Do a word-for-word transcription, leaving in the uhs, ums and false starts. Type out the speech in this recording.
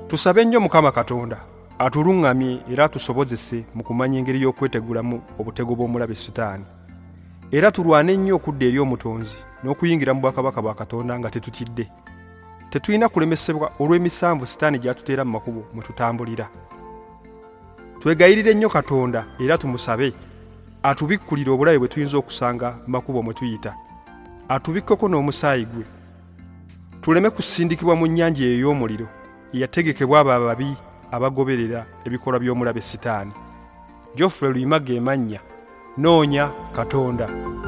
Tusabe nnyo Mukama Katonda atulungamye era tusobozese mu kumanya engeri y'okwetegulamu obutego bw'omulabe Setaani. Era tulwane nnyo okudda eri omutonzi n'okuyingira mu bwakabaka bwa Katonda nga tetutidde. Tetulina kulemesebwa olw'emisanvu Setaani gy'atuteera mu makubo mwe tutambulira. Twegayirire nnyo Katonda era tumusabe atubikkulire obulabe bwe tuyinza okusanga mu makubo mwe tuyita. Atubikkeko n'omusaayi gwe. Tuleme kusindikibwa mu nnyanja ey'omuliro eyategekebwa abo ababi abagoberera ebikolwa by'omulabe Setaani. Geoffrey Luyima ge mannya. Noonya Katonda.